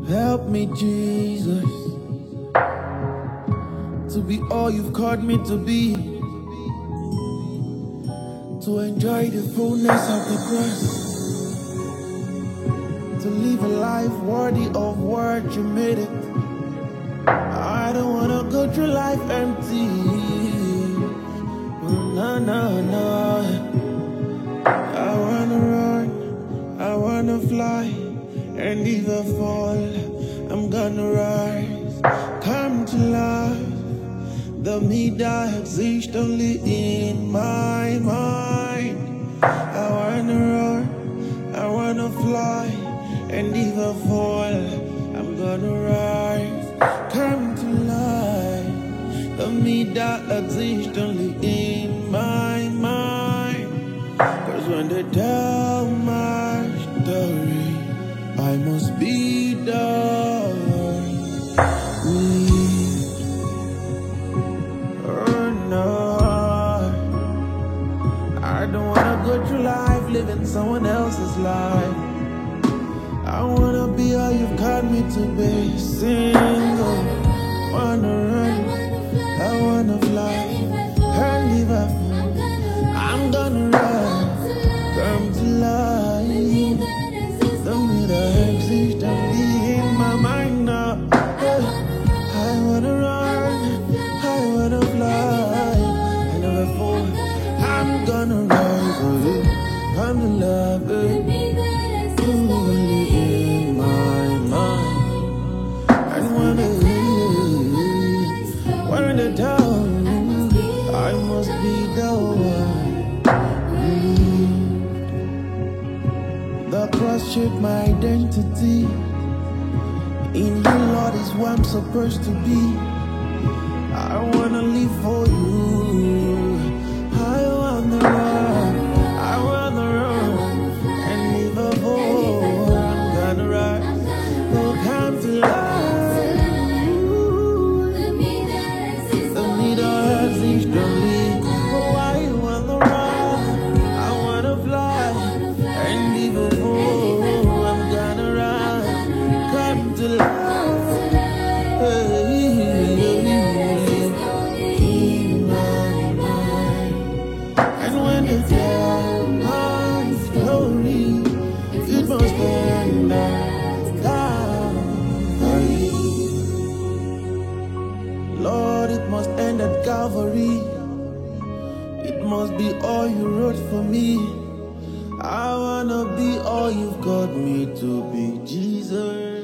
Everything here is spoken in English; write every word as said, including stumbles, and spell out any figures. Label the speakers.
Speaker 1: Help me, Jesus, to be all you've called me to be, to enjoy the fullness of the cross, to live a life worthy of what you made it. I don't wanna go through life empty. No, no, no. I wanna run, I wanna fly, and if I fall, I'm gonna rise. Come to life, the me that exists only in my mind. I wanna run, I wanna fly, and if I fall, I'm gonna rise. Come to life, the me that exists only in my mind. Cause when they tell my story, I must be done. Oh no, I don't wanna go through life living someone else's life. I wanna be all you've called me to be. Single, wanna run, I wanna fly, and if I fall, I'm gonna rise. Come to life, the me that exists only in my mind now. I wanna run, I wanna fly, and if I fall, I'm gonna rise. I'm in love, only in my mind. And when it when the down, I must be the one. The cross shaped my identity. In you, Lord, is where I'm supposed to be. I wanna live for you. I wanna run, I wanna run, and if I fall, I'm gonna rise. Oh, come to life, the me that exists only. Oh, I wanna run, I wanna fly, and if I fall, I'm gonna rise. Come to life. Lord, it must end at Calvary. It must be all you wrote for me. I wanna be all you've called me to be, Jesus.